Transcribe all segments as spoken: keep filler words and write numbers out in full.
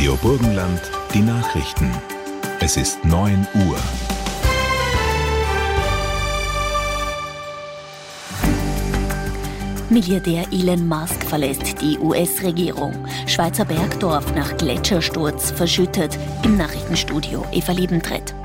Radio Burgenland, die Nachrichten. Es ist neun Uhr. Milliardär Elon Musk verlässt die U S-Regierung. Schweizer Bergdorf nach Gletschersturz verschüttet. Im Nachrichtenstudio Eva Liebentritt.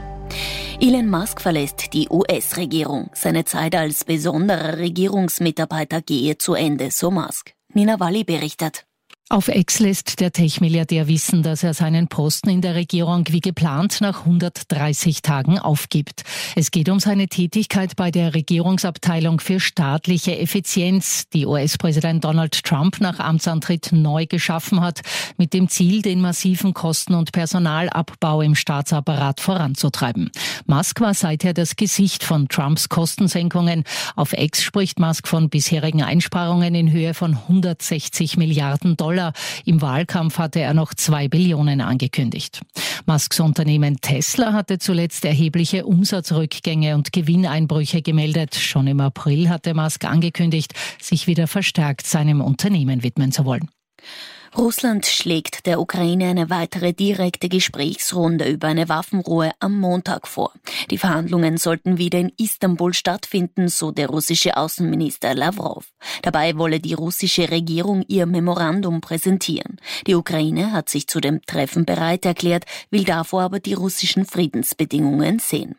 Elon Musk verlässt die U S-Regierung. Seine Zeit als besonderer Regierungsmitarbeiter gehe zu Ende, so Musk. Nina Walli berichtet. Auf X lässt der Tech-Milliardär wissen, dass er seinen Posten in der Regierung wie geplant nach hundertdreißig Tagen aufgibt. Es geht um seine Tätigkeit bei der Regierungsabteilung für staatliche Effizienz, die U S-Präsident Donald Trump nach Amtsantritt neu geschaffen hat, mit dem Ziel, den massiven Kosten- und Personalabbau im Staatsapparat voranzutreiben. Musk war seither das Gesicht von Trumps Kostensenkungen. Auf X spricht Musk von bisherigen Einsparungen in Höhe von hundertsechzig Milliarden Dollar. Im Wahlkampf hatte er noch zwei Billionen angekündigt. Musks Unternehmen Tesla hatte zuletzt erhebliche Umsatzrückgänge und Gewinneinbrüche gemeldet. Schon im April hatte Musk angekündigt, sich wieder verstärkt seinem Unternehmen widmen zu wollen. Russland schlägt der Ukraine eine weitere direkte Gesprächsrunde über eine Waffenruhe am Montag vor. Die Verhandlungen sollten wieder in Istanbul stattfinden, so der russische Außenminister Lavrov. Dabei wolle die russische Regierung ihr Memorandum präsentieren. Die Ukraine hat sich zu dem Treffen bereit erklärt, will davor aber die russischen Friedensbedingungen sehen.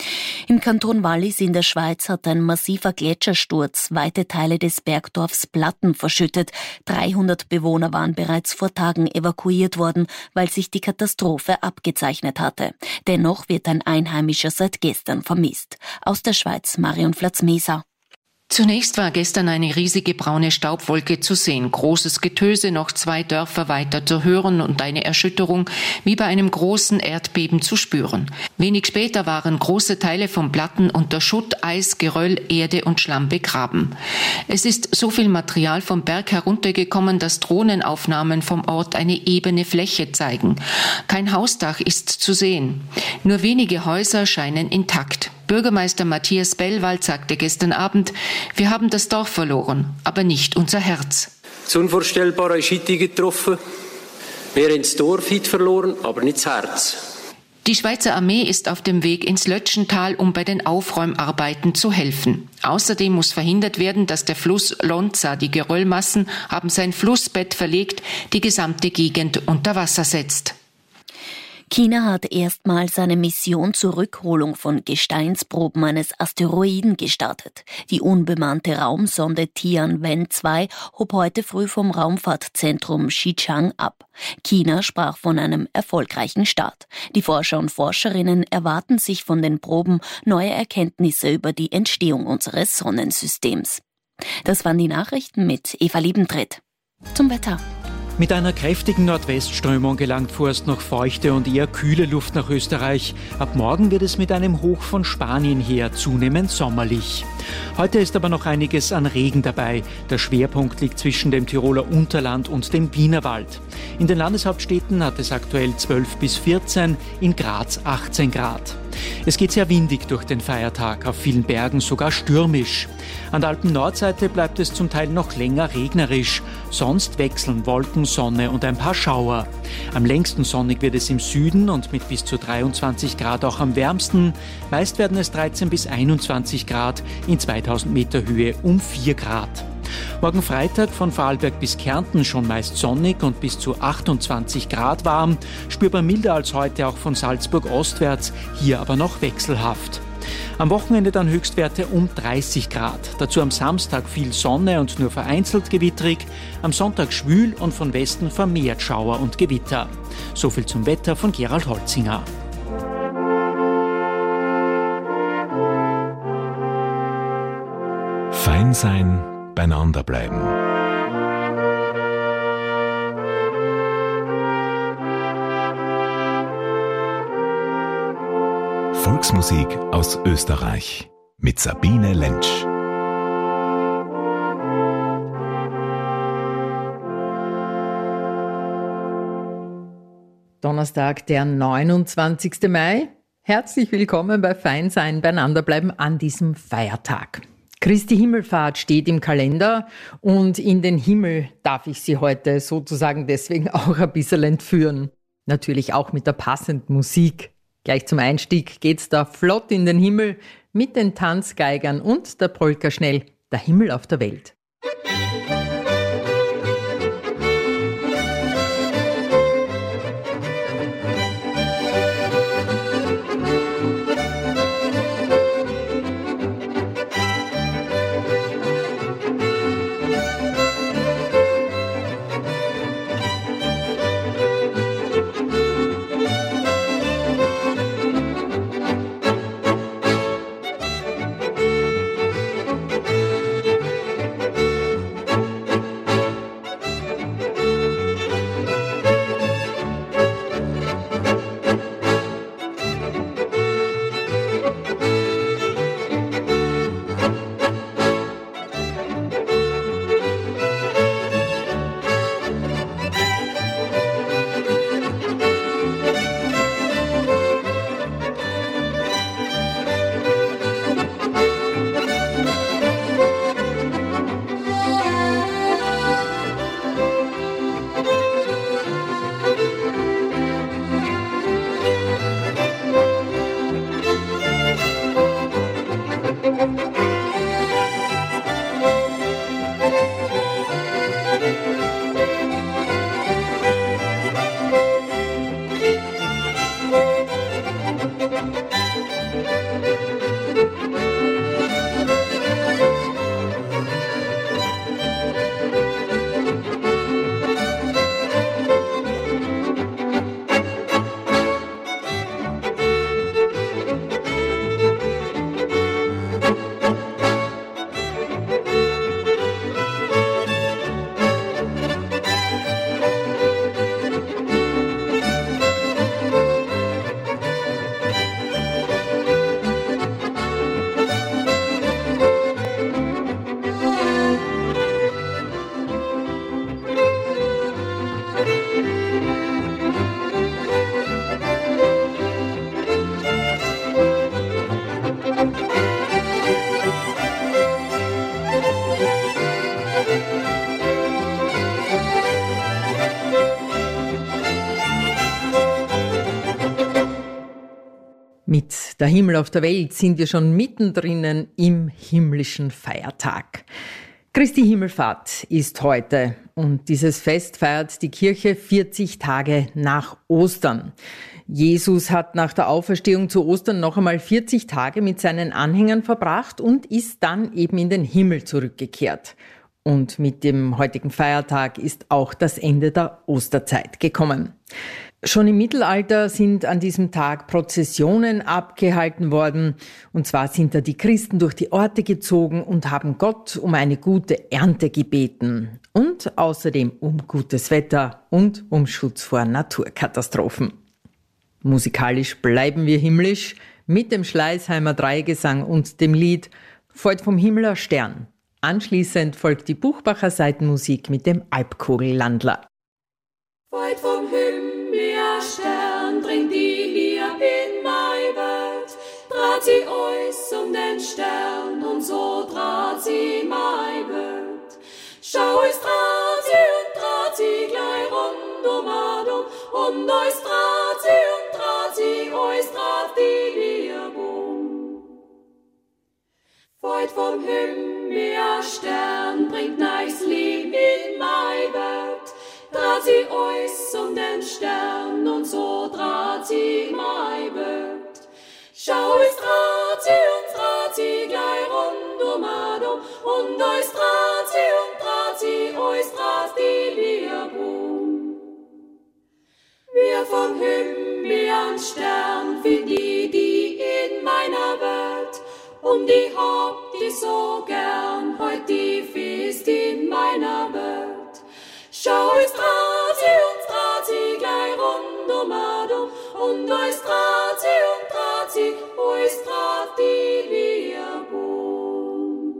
Im Kanton Wallis in der Schweiz hat ein massiver Gletschersturz weite Teile des Bergdorfs Platten verschüttet. dreihundert Bewohner waren bereits vor Tagen evakuiert worden, weil sich die Katastrophe abgezeichnet hatte. Dennoch wird ein Einheimischer seit gestern vermisst. Aus der Schweiz Marion Flatz-Meser. Zunächst war gestern eine riesige braune Staubwolke zu sehen, großes Getöse, noch zwei Dörfer weiter zu hören und eine Erschütterung wie bei einem großen Erdbeben zu spüren. Wenig später waren große Teile von Platten unter Schutt, Eis, Geröll, Erde und Schlamm begraben. Es ist so viel Material vom Berg heruntergekommen, dass Drohnenaufnahmen vom Ort eine ebene Fläche zeigen. Kein Hausdach ist zu sehen. Nur wenige Häuser scheinen intakt. Bürgermeister Matthias Bellwald sagte gestern Abend, wir haben das Dorf verloren, aber nicht unser Herz. Das Unvorstellbare ist heute getroffen. Wir haben das Dorf heute verloren, aber nicht das Herz. Die Schweizer Armee ist auf dem Weg ins Lötschental, um bei den Aufräumarbeiten zu helfen. Außerdem muss verhindert werden, dass der Fluss Lonza, die Geröllmassen haben sein Flussbett verlegt, die gesamte Gegend unter Wasser setzt. China hat erstmals eine Mission zur Rückholung von Gesteinsproben eines Asteroiden gestartet. Die unbemannte Raumsonde Tianwen zwei hob heute früh vom Raumfahrtzentrum Xichang ab. China sprach von einem erfolgreichen Start. Die Forscher und Forscherinnen erwarten sich von den Proben neue Erkenntnisse über die Entstehung unseres Sonnensystems. Das waren die Nachrichten mit Eva Liebentritt. Zum Wetter. Mit einer kräftigen Nordwestströmung gelangt vorerst noch feuchte und eher kühle Luft nach Österreich. Ab morgen wird es mit einem Hoch von Spanien her zunehmend sommerlich. Heute ist aber noch einiges an Regen dabei. Der Schwerpunkt liegt zwischen dem Tiroler Unterland und dem Wienerwald. In den Landeshauptstädten hat es aktuell zwölf bis vierzehn, in Graz achtzehn Grad. Es geht sehr windig durch den Feiertag, auf vielen Bergen sogar stürmisch. An der Alpen-Nordseite bleibt es zum Teil noch länger regnerisch. Sonst wechseln Wolken, Sonne und ein paar Schauer. Am längsten sonnig wird es im Süden und mit bis zu dreiundzwanzig Grad auch am wärmsten. Meist werden es dreizehn bis einundzwanzig Grad, in zweitausend Meter Höhe um vier Grad. Morgen Freitag von Vorarlberg bis Kärnten schon meist sonnig und bis zu achtundzwanzig Grad warm, spürbar milder als heute auch von Salzburg ostwärts, hier aber noch wechselhaft. Am Wochenende dann Höchstwerte um dreißig Grad. Dazu am Samstag viel Sonne und nur vereinzelt gewittrig. Am Sonntag schwül und von Westen vermehrt Schauer und Gewitter. So viel zum Wetter von Gerald Holzinger. Fein sein, beieinander bleiben. Volksmusik aus Österreich mit Sabine Lentsch. Donnerstag, der neunundzwanzigsten Mai. Herzlich willkommen bei Feinsein, beieinanderbleiben an diesem Feiertag. Christi Himmelfahrt steht im Kalender und in den Himmel darf ich Sie heute sozusagen deswegen auch ein bisschen entführen. Natürlich auch mit der passenden Musik. Gleich zum Einstieg geht's da flott in den Himmel mit den Tanzgeigern und der Polka schnell, der Himmel auf der Welt. Mit der Himmel auf der Welt sind wir schon mittendrin im himmlischen Feiertag. Christi Himmelfahrt ist heute und dieses Fest feiert die Kirche vierzig Tage nach Ostern. Jesus hat nach der Auferstehung zu Ostern noch einmal vierzig Tage mit seinen Anhängern verbracht und ist dann eben in den Himmel zurückgekehrt. Und mit dem heutigen Feiertag ist auch das Ende der Osterzeit gekommen. Schon im Mittelalter sind an diesem Tag Prozessionen abgehalten worden. Und zwar sind da die Christen durch die Orte gezogen und haben Gott um eine gute Ernte gebeten. Und außerdem um gutes Wetter und um Schutz vor Naturkatastrophen. Musikalisch bleiben wir himmlisch mit dem Schleißheimer Dreigesang und dem Lied Fällt vom Himmel ein Stern. Anschließend folgt die Buchbacher Seitenmusik mit dem Alpkogellandler. Fällt vom Himmel ein Stern, bringt die Lieb in mein Welt. Draht sie euch um den Stern und so draht sie mein Welt. Schau, es draht sie und draht sie gleich rund um Adum. Und euch draht sie und draht sie, euch draht die Lieb um. Fällt vom Himmel ein Stern, bringt neues Lieb in mein Welt. Draht sie euch um den Stern und so draht sie mein Welt. Schau, es draht sie und draht sie gleich rund um Adum. Und euch draht sie und draht sie, euch draht die Lieb um. Wir vom Himmel ein Stern find ich die in meiner Welt. Und ich hab die so gern, heut die Fest in meiner Welt. Schau, es draht sie und draht sie gleich rund um Adum. Und euch draht sie und draht sie, euch draht die Lieb um.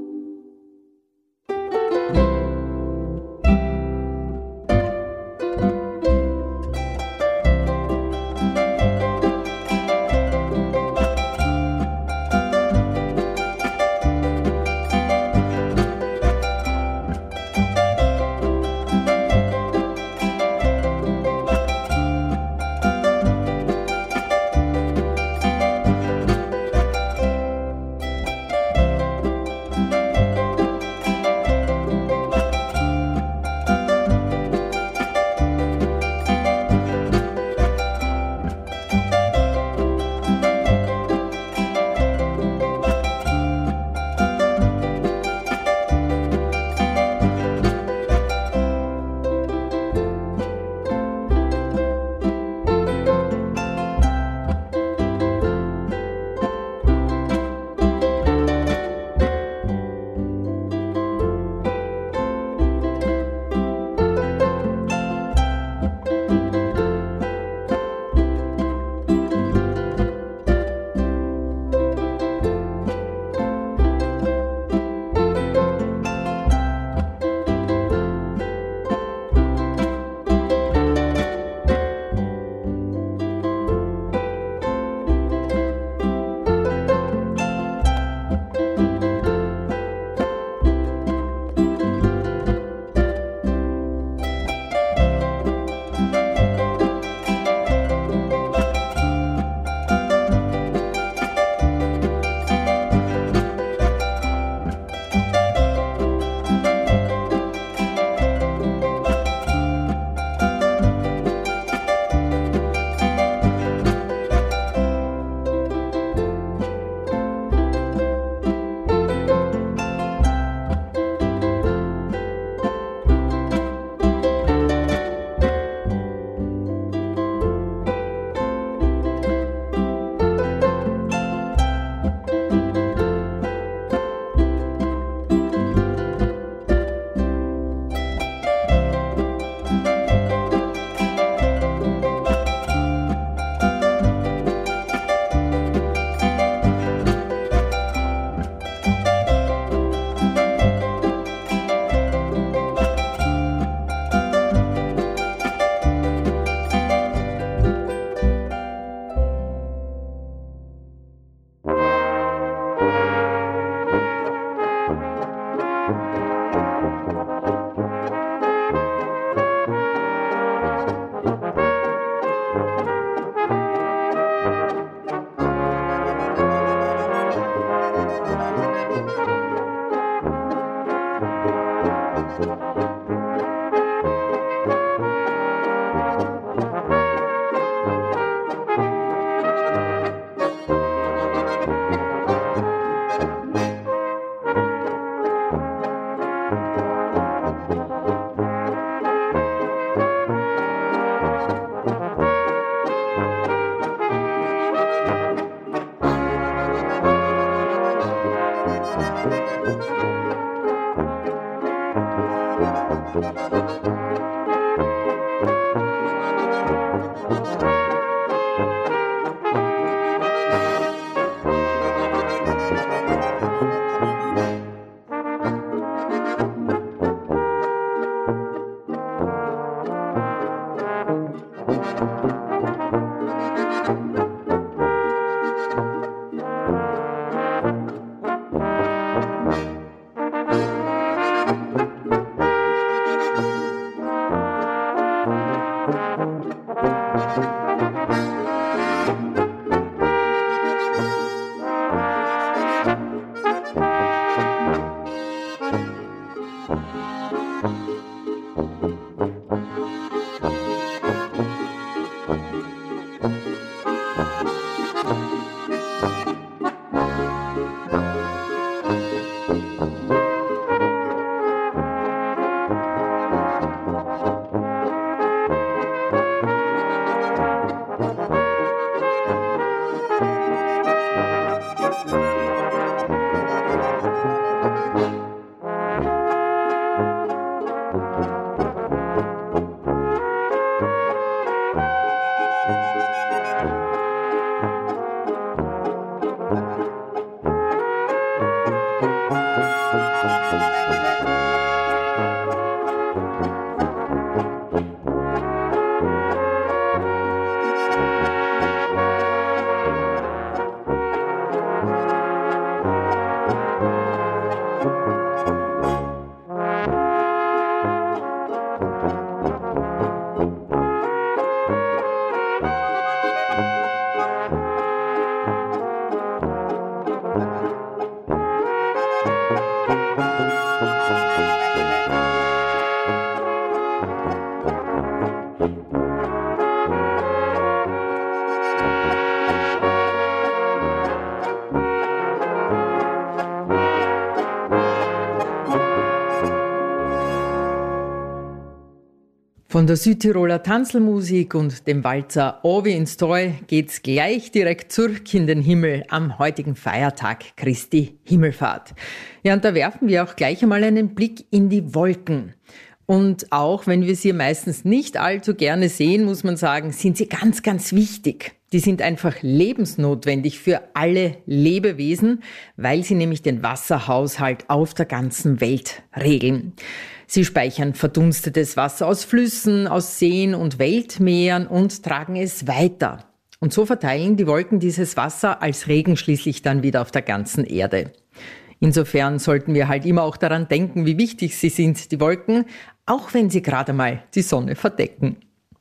Von der Südtiroler Tanzelmusik und dem Walzer Ovi ins Treu geht's gleich direkt zurück in den Himmel am heutigen Feiertag Christi Himmelfahrt. Ja, und da werfen wir auch gleich einmal einen Blick in die Wolken. Und auch wenn wir sie meistens nicht allzu gerne sehen, muss man sagen, sind sie ganz, ganz wichtig. Die sind einfach lebensnotwendig für alle Lebewesen, weil sie nämlich den Wasserhaushalt auf der ganzen Welt regeln. Sie speichern verdunstetes Wasser aus Flüssen, aus Seen und Weltmeeren und tragen es weiter. Und so verteilen die Wolken dieses Wasser als Regen schließlich dann wieder auf der ganzen Erde. Insofern sollten wir halt immer auch daran denken, wie wichtig sie sind, die Wolken, auch wenn sie gerade mal die Sonne verdecken.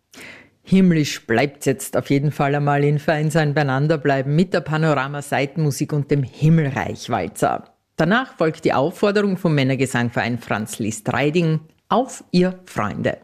Himmlisch bleibt's jetzt auf jeden Fall einmal in Feinsein beieinander bleiben mit der Panorama-Seitenmusik und dem Himmelreich-Walzer. Danach folgt die Aufforderung vom Männergesangverein Franz Liszt Reiding: Auf ihr Freunde!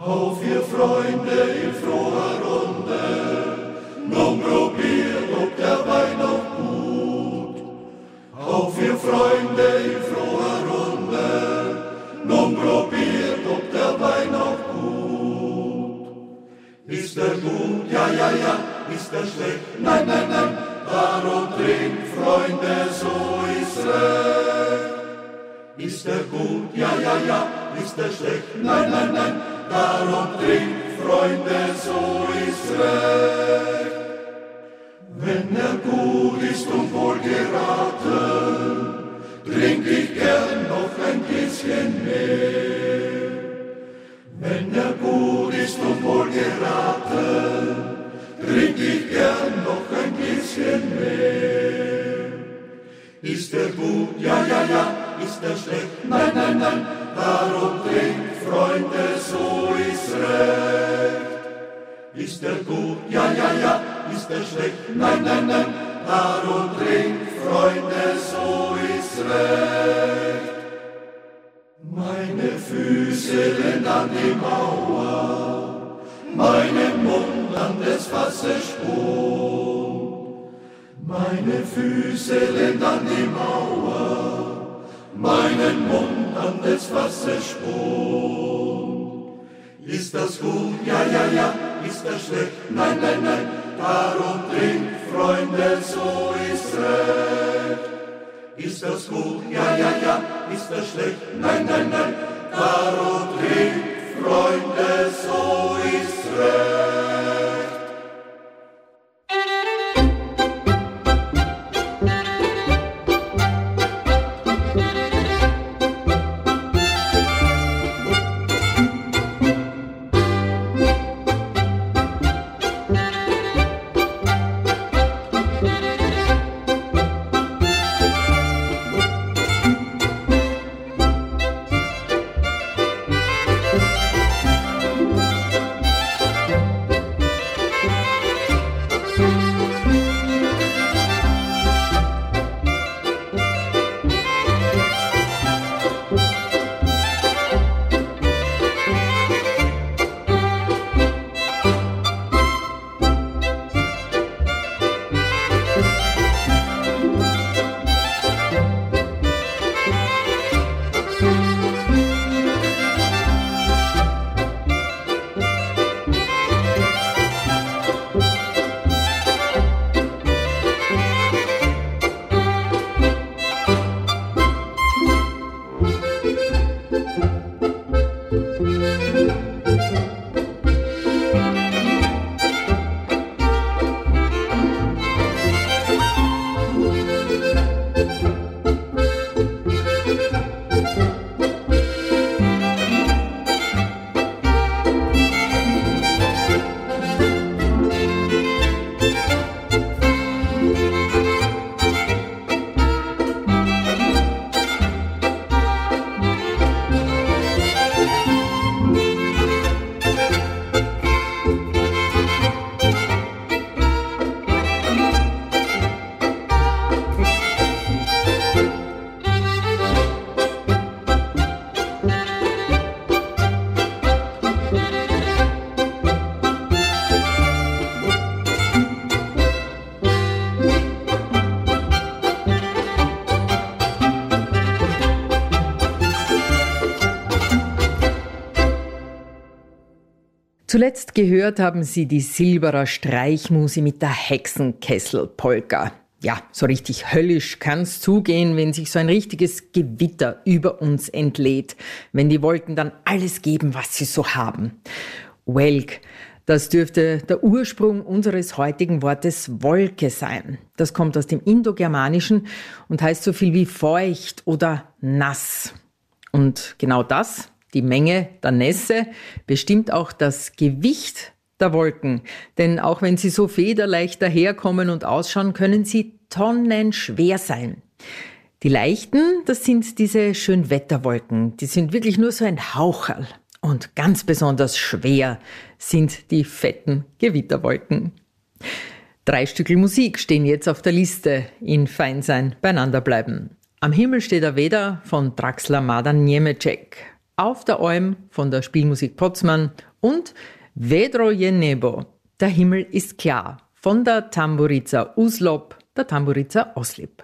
Auf ihr Freunde in froher Runde, nun probiert, ob der Wein noch gut. Auf ihr Freunde in froher Runde, nun probiert, ob der Wein noch gut. Ist er gut? Ja, ja, ja. Ist er schlecht? Nein, nein, nein. Darum trinkt, Freunde, so ist recht. Ist er gut? Ja, ja, ja. Ist er schlecht? Nein, nein, nein. Darum trinkt, Freunde, so ist recht. Wenn er gut ist und wohl geraten, trink ich gern noch ein bisschen mehr. Wenn er gut ist und wohl geraten, trink ich gern noch ein bisschen mehr. Ist er gut? Ja, ja, ja. Ist er schlecht? Nein, nein, nein. Darum trinkt, Freunde, so ist recht. Ist er gut? Ja, ja, ja. Ist er schlecht? Nein, nein, nein. Darum trinkt, Freunde, so ist recht. Meine Füße lehnen an die Mauer, meinen Mund an des Fasses Spur. Meine Füße lehnen an die Mauer, meinen Mund an des Fasses Spur. Ist das gut? Ja, ja, ja. Ist das schlecht? Nein, nein, nein. Darum trinkt, Freunde, so ist recht. Ist das gut? Ja, ja, ja. Ist das schlecht? Nein, nein, nein. Darum trinkt, Freunde, so ist recht. Zuletzt gehört haben Sie die Silberer Streichmusi mit der Hexenkessel-Polka. Ja, so richtig höllisch kann's zugehen, wenn sich so ein richtiges Gewitter über uns entlädt, wenn die Wolken dann alles geben, was sie so haben. Welk, das dürfte der Ursprung unseres heutigen Wortes Wolke sein. Das kommt aus dem Indogermanischen und heißt so viel wie feucht oder nass. Und genau das, die Menge der Nässe, bestimmt auch das Gewicht der Wolken. Denn auch wenn sie so federleicht daherkommen und ausschauen, können sie tonnenschwer sein. Die leichten, das sind diese Schönwetterwolken. Die sind wirklich nur so ein Haucherl. Und ganz besonders schwer sind die fetten Gewitterwolken. Drei Stückel Musik stehen jetzt auf der Liste in Feinsein beieinander bleiben. Am Himmel steht der Weder von Draxler Madan Niemeczek. Auf der Alm von der Spielmusik Potzmann und Vedro je nebo, der Himmel ist klar, von der Tamburica Uslop, der Tamburica Oslip.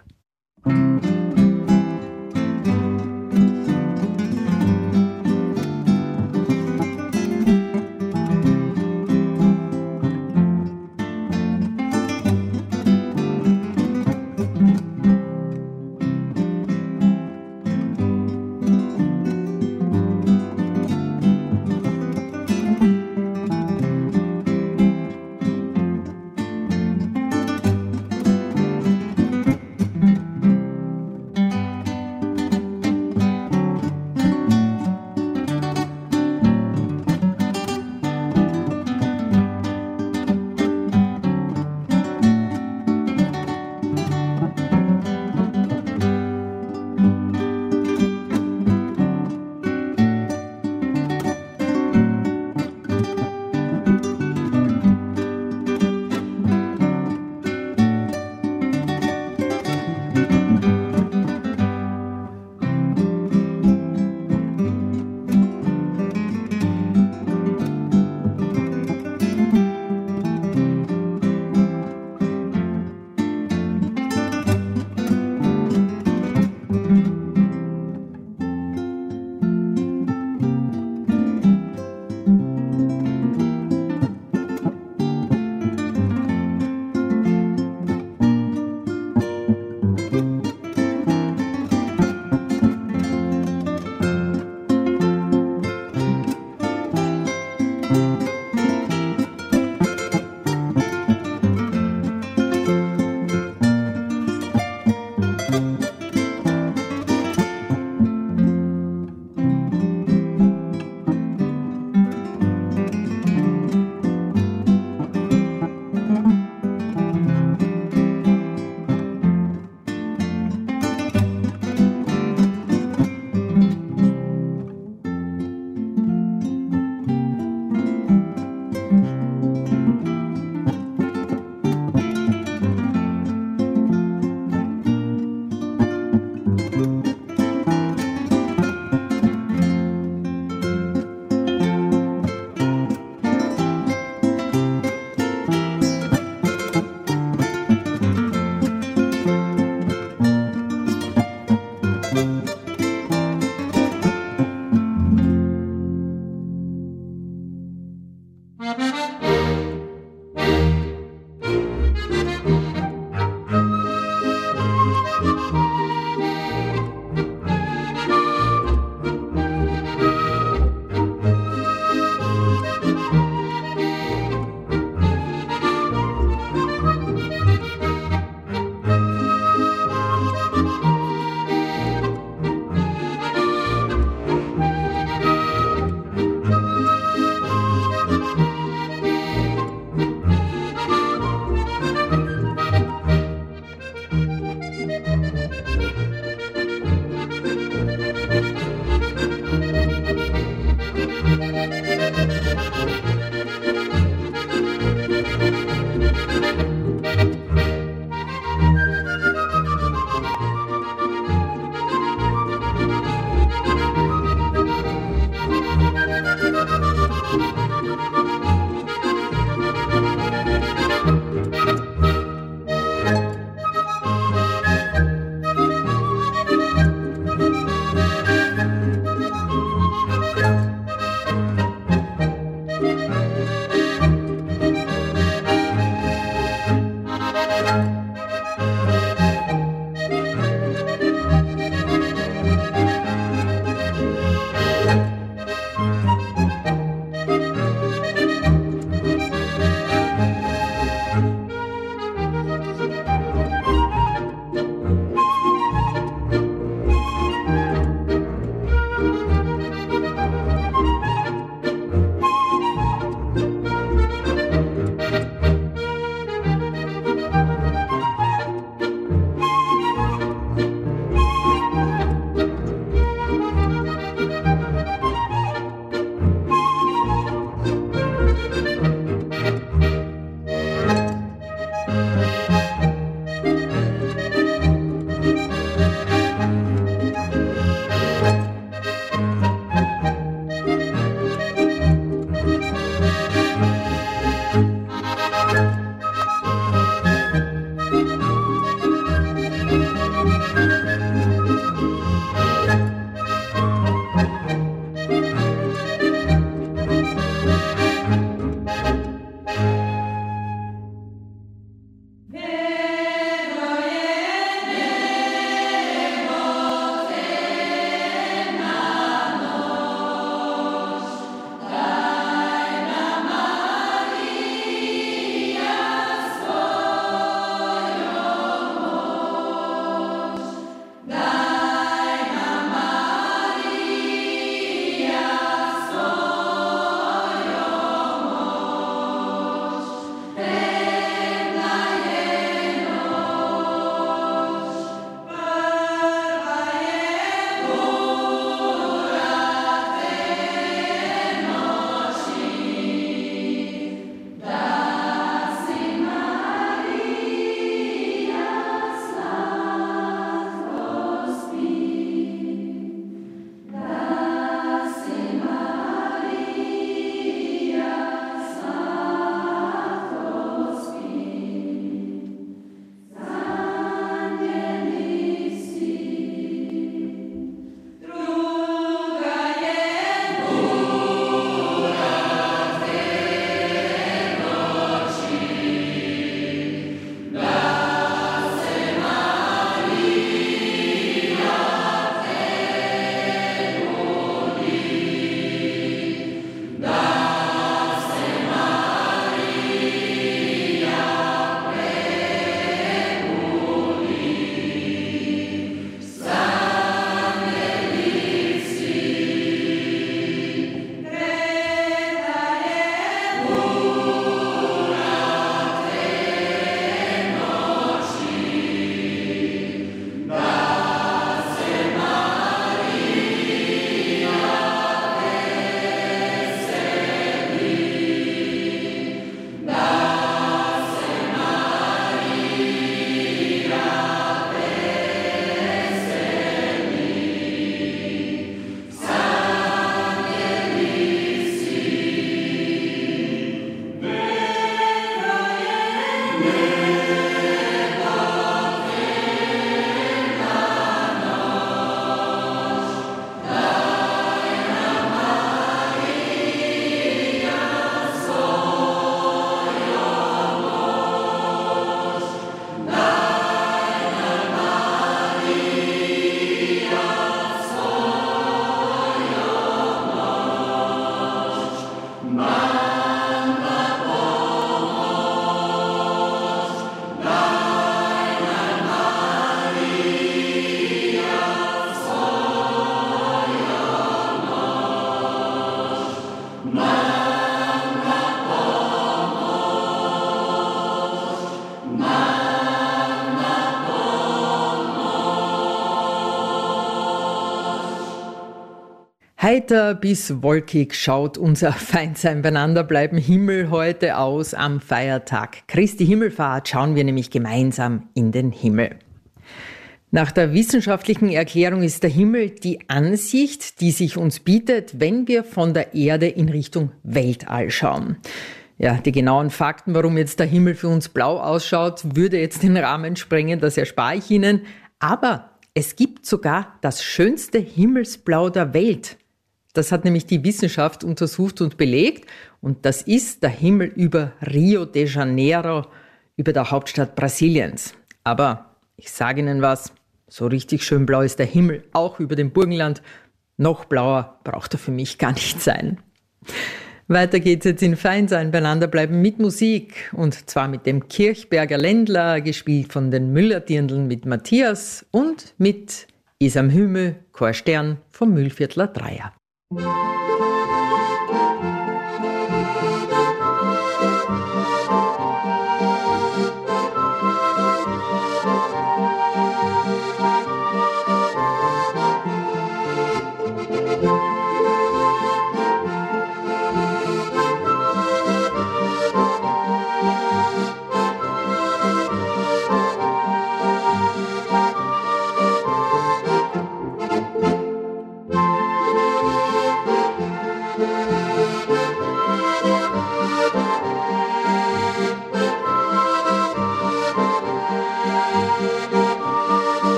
Heiter bis wolkig schaut unser Feinsein beieinander bleiben Himmel heute aus am Feiertag Christi Himmelfahrt. Schauen wir nämlich gemeinsam in den Himmel. Nach der wissenschaftlichen Erklärung ist der Himmel die Ansicht, die sich uns bietet, wenn wir von der Erde in Richtung Weltall schauen. Ja, die genauen Fakten, warum jetzt der Himmel für uns blau ausschaut, würde jetzt den Rahmen sprengen, das erspare ich Ihnen. Aber es gibt sogar das schönste Himmelsblau der Welt. Das hat nämlich die Wissenschaft untersucht und belegt. Und das ist der Himmel über Rio de Janeiro, über der Hauptstadt Brasiliens. Aber ich sage Ihnen was, so richtig schön blau ist der Himmel auch über dem Burgenland. Noch blauer braucht er für mich gar nicht sein. Weiter geht's jetzt in Feinsein beieinander bleiben mit Musik. Und zwar mit dem Kirchberger Ländler, gespielt von den Müller-Dirndln mit Matthias und mit Isam Hüme, Chorstern vom Mühlviertler Dreier.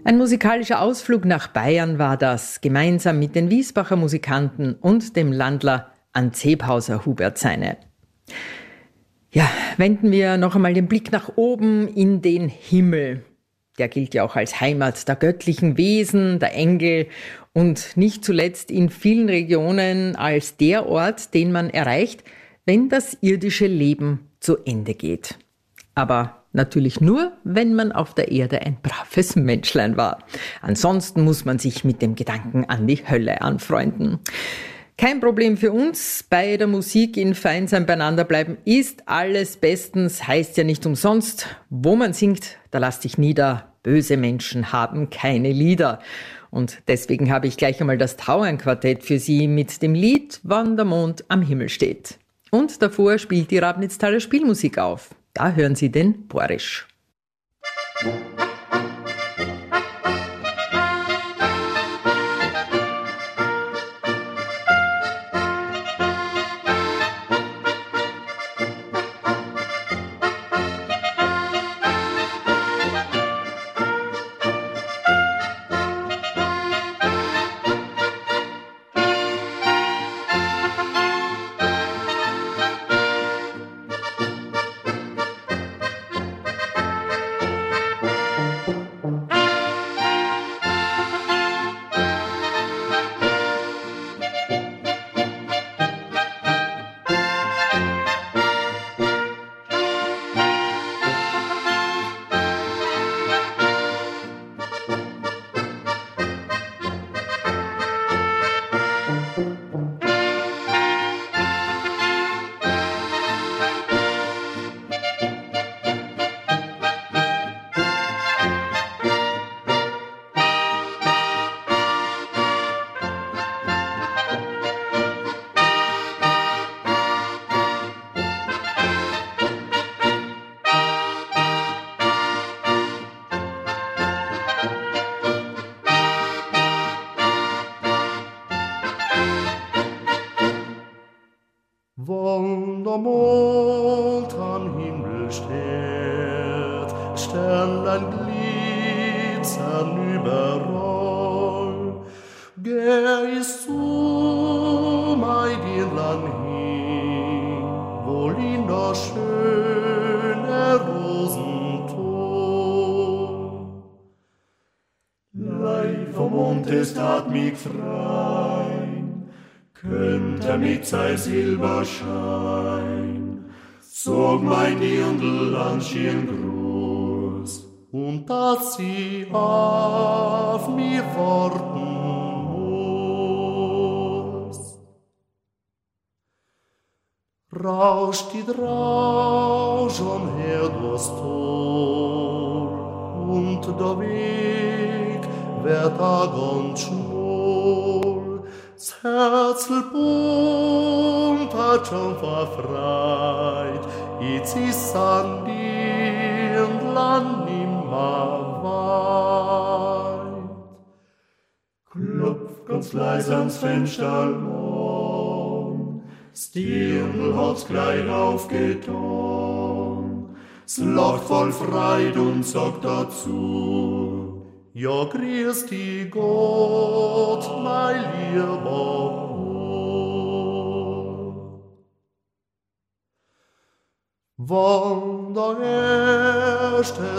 Ein musikalischer Ausflug nach Bayern war das, gemeinsam mit den Wiesbacher Musikanten und dem Landler Anzebhauser Hubert Seine. Ja, wenden wir noch einmal den Blick nach oben in den Himmel. Der gilt ja auch als Heimat der göttlichen Wesen, der Engel und nicht zuletzt in vielen Regionen als der Ort, den man erreicht, wenn das irdische Leben zu Ende geht. Aber natürlich nur, wenn man auf der Erde ein braves Menschlein war. Ansonsten muss man sich mit dem Gedanken an die Hölle anfreunden. Kein Problem für uns. Bei der Musik in Feinsein beieinander bleiben ist alles bestens, heißt ja nicht umsonst. Wo man singt, da lass dich nieder. Böse Menschen haben keine Lieder. Und deswegen habe ich gleich einmal das Tauernquartett für Sie mit dem Lied Wann der Mond am Himmel steht. Und davor spielt die Rabnitztaler Spielmusik auf. Da hören Sie den Borisch. Wann der Mond am Himmel steht, Sternlein glitzern überall. Geh ich zu mein Dirnlein hin, wohl in der schöne Rosenton. Leid vom Mond, es tat mich frei, könnte mit sein Silberschein, zog mein Dirndl an schien groß, und dass sie auf mir warten muss. Rauscht die Drau schon her durchs Tor, und der Weg wird a ganz schmoll. Das Herzl bunt hat schon verfreit, jetzt ist an Dirndl nimmer weit. Klopft ganz leise ans Fensterlon, das Dirndl hat's gleich aufgetan. Es lacht voll Freude und sagt dazu: Ja, grüß dich Gott, mein lieber Gott. Wann der erste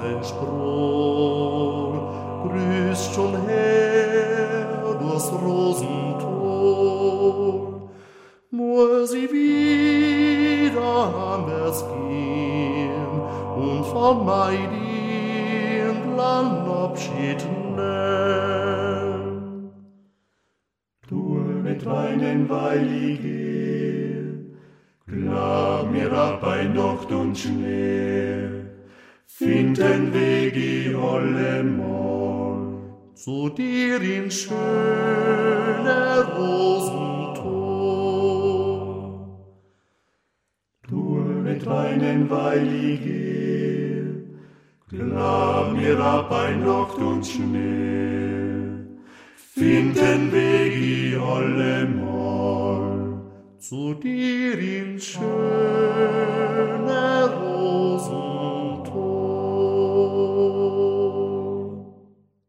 Sonnenstrahl grüßt schon her durchs Rosentor, muss ich wieder heimwärts gehen und von mein Dirndl Abschied nehmen. Tu nicht weinen, weil ich gehe, glaub mir ab bei Nacht und Schnee, find den Weg ich allemal zu dir in schöne Rosentor. Tu nicht weinen, weil ich gehe, glaub mir ab bei Nacht und Schnee, find den Weg ich allemal zu dir in schöne Rosentor.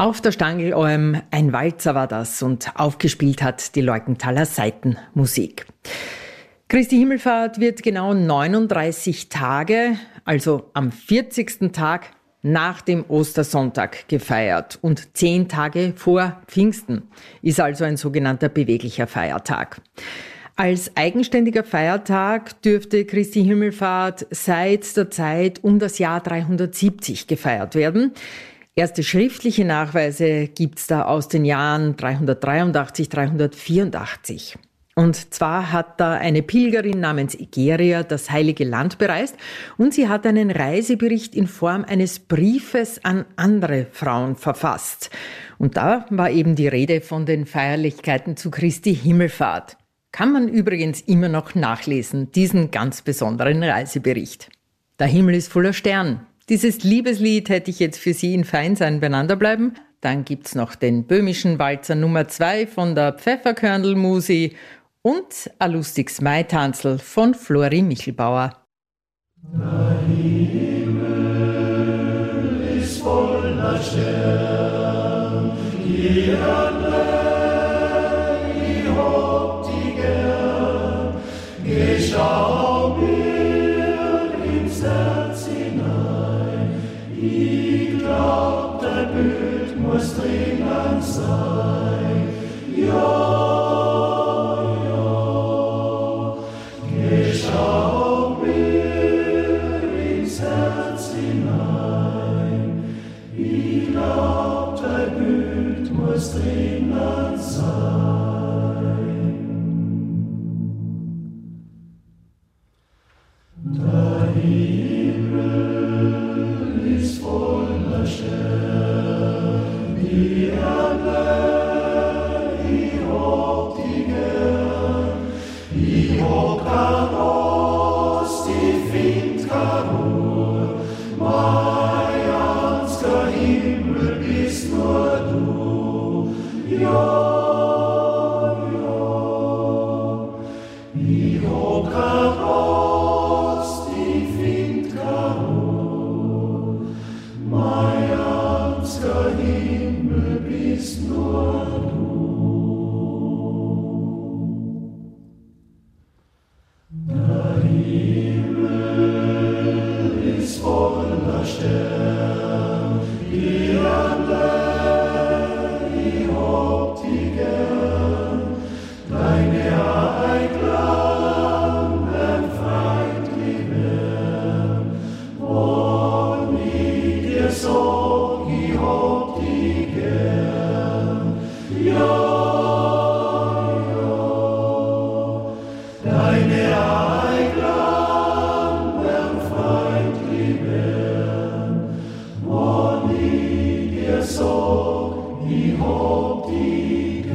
Auf der Stangelalm ein Walzer war das und aufgespielt hat die Leukenthaler Saitenmusik. Christi Himmelfahrt wird genau neununddreißig Tage, also am vierzigsten Tag nach dem Ostersonntag gefeiert und zehn Tage vor Pfingsten, ist also ein sogenannter beweglicher Feiertag. Als eigenständiger Feiertag dürfte Christi Himmelfahrt seit der Zeit um das Jahr dreihundertsiebzig gefeiert werden. Erste schriftliche Nachweise gibt's da aus den Jahren dreihundertdreiundachtzig, dreihundertvierundachtzig. Und zwar hat da eine Pilgerin namens Egeria das Heilige Land bereist und sie hat einen Reisebericht in Form eines Briefes an andere Frauen verfasst. Und da war eben die Rede von den Feierlichkeiten zu Christi Himmelfahrt. Kann man übrigens immer noch nachlesen, diesen ganz besonderen Reisebericht. Der Himmel ist voller Stern. Dieses Liebeslied hätte ich jetzt für Sie in Feinsein beieinander bleiben. Dann gibt's noch den böhmischen Walzer Nummer zwei von der Pfefferkörnl-Musi und ein lustiges Maitanzl von Flori Michelbauer. Der Himmel ist voller Stern, die Erde, ich hab die gern, geh schau mir ins Herz hinein, ich glaub, dein Bild muss drinnen sein, ja. Schau mir ins Herz hinein, ich glaub, dein Bild muss drinnen sein. Der Himmel ist voller Sterne, die Erde, ich hab die gern, ich hab kein Ost, ich find kein Ruhe, mein ganzer Himmel bist nur du, ja, ja. Ich hab kein Ost, ich find kein Ruhe, mein ganzer Himmel bist nur du. Der Himmel ist voller Sterne, die Erde, ich hab die gern, deine Einklang feindlich wär, und ich dir sag, ich hab die gern, ja, ja, deine so, ich hab die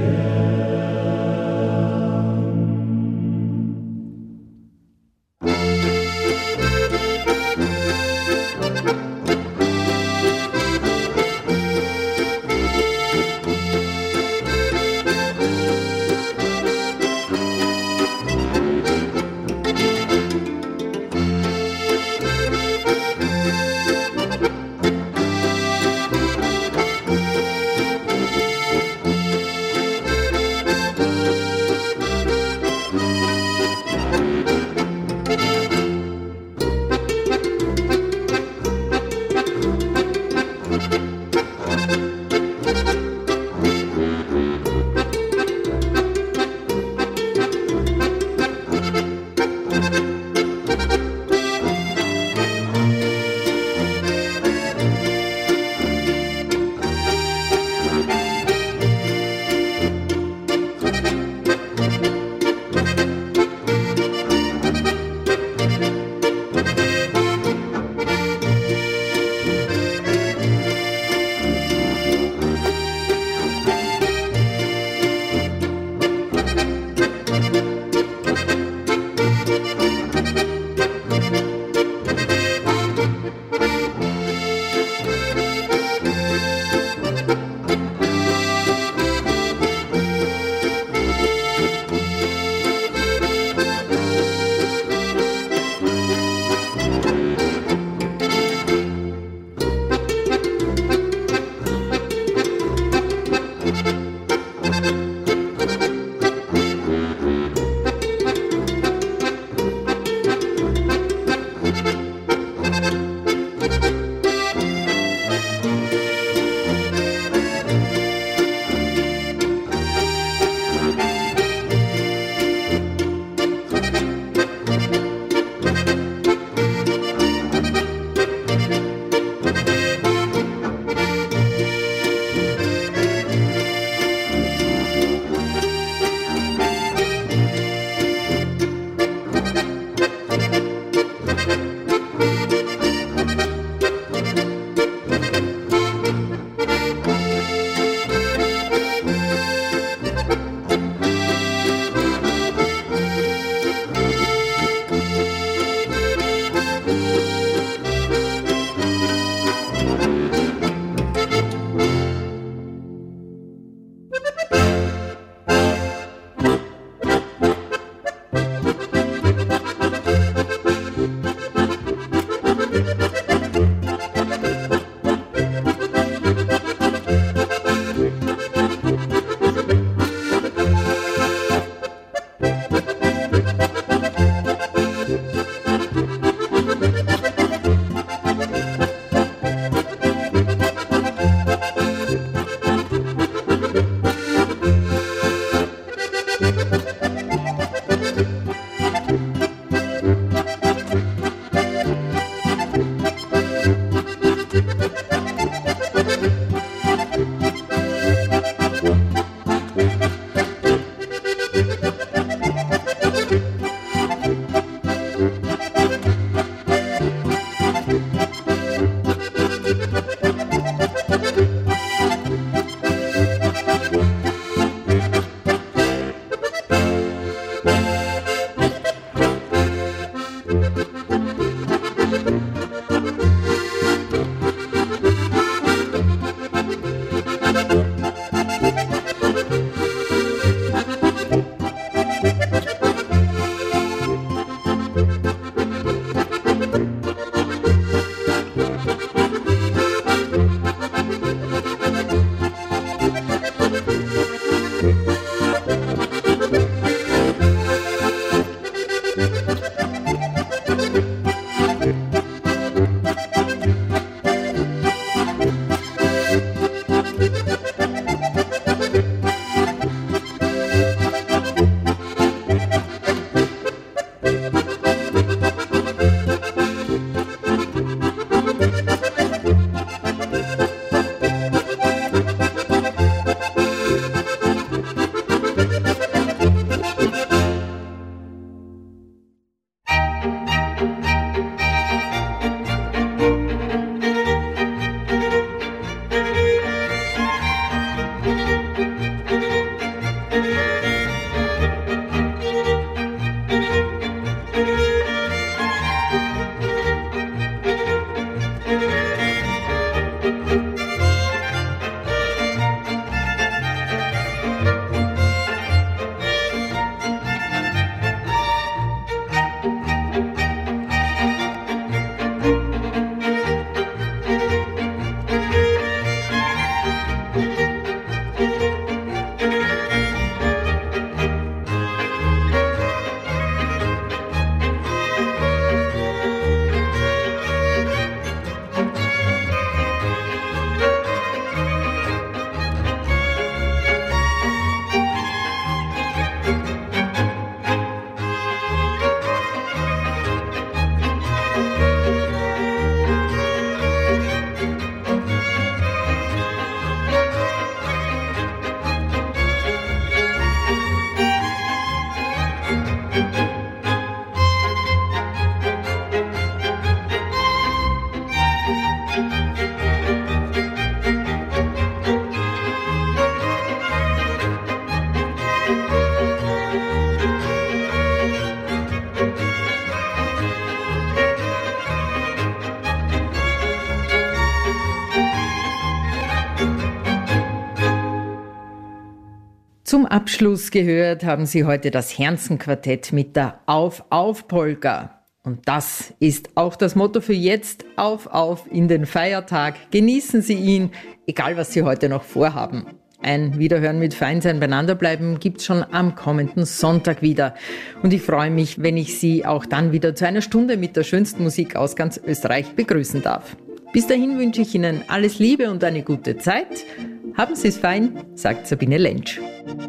Zum Abschluss gehört haben Sie heute das Herzenquartett mit der Auf-Auf-Polka. Und das ist auch das Motto für jetzt. Auf, auf in den Feiertag. Genießen Sie ihn, egal was Sie heute noch vorhaben. Ein Wiederhören mit Feinsein beieinander bleiben gibt's schon am kommenden Sonntag wieder. Und ich freue mich, wenn ich Sie auch dann wieder zu einer Stunde mit der schönsten Musik aus ganz Österreich begrüßen darf. Bis dahin wünsche ich Ihnen alles Liebe und eine gute Zeit. Haben Sie es fein, sagt Sabine Lentsch.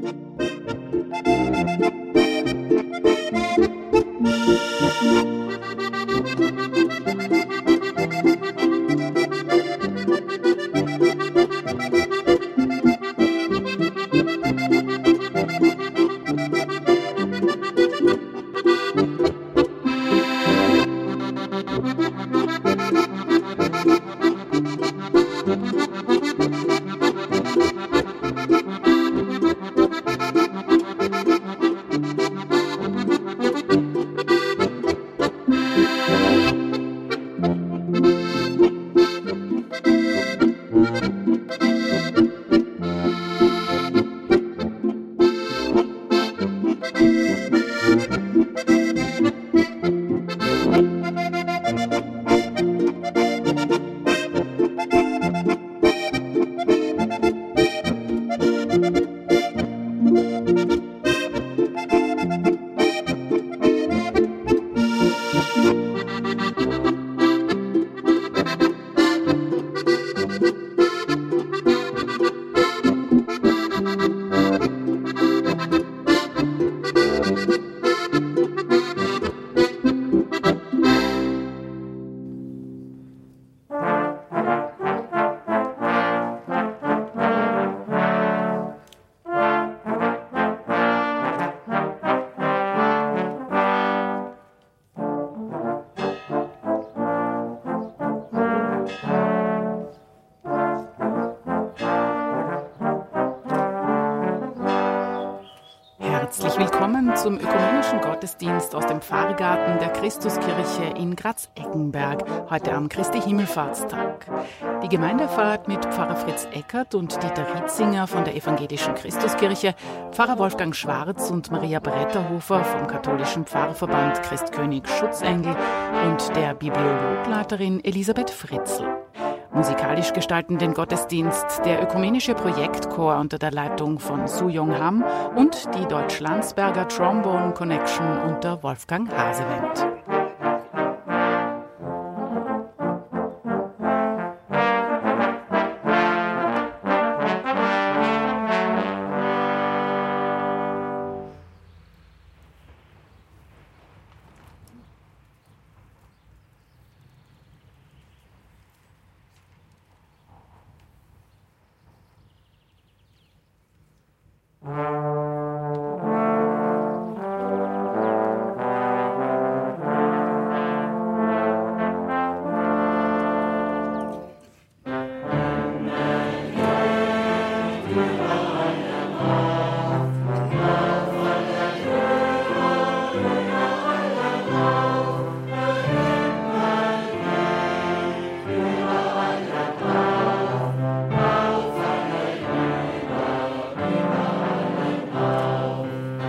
Herzlich willkommen zum ökumenischen Gottesdienst aus dem Pfarrgarten der Christuskirche in Graz-Eckenberg, heute am Christi Himmelfahrtstag. Die Gemeinde feiert mit Pfarrer Fritz Eckert und Dieter Rietzinger von der Evangelischen Christuskirche, Pfarrer Wolfgang Schwarz und Maria Bretterhofer vom katholischen Pfarrverband Christkönig Schutzengel und der Bibliologleiterin Elisabeth Fritzl. Musikalisch gestalten den Gottesdienst der ökumenische Projektchor unter der Leitung von Su Yong Ham und die Deutsch-Landsberger Trombone Connection unter Wolfgang Hasewendt. Amen.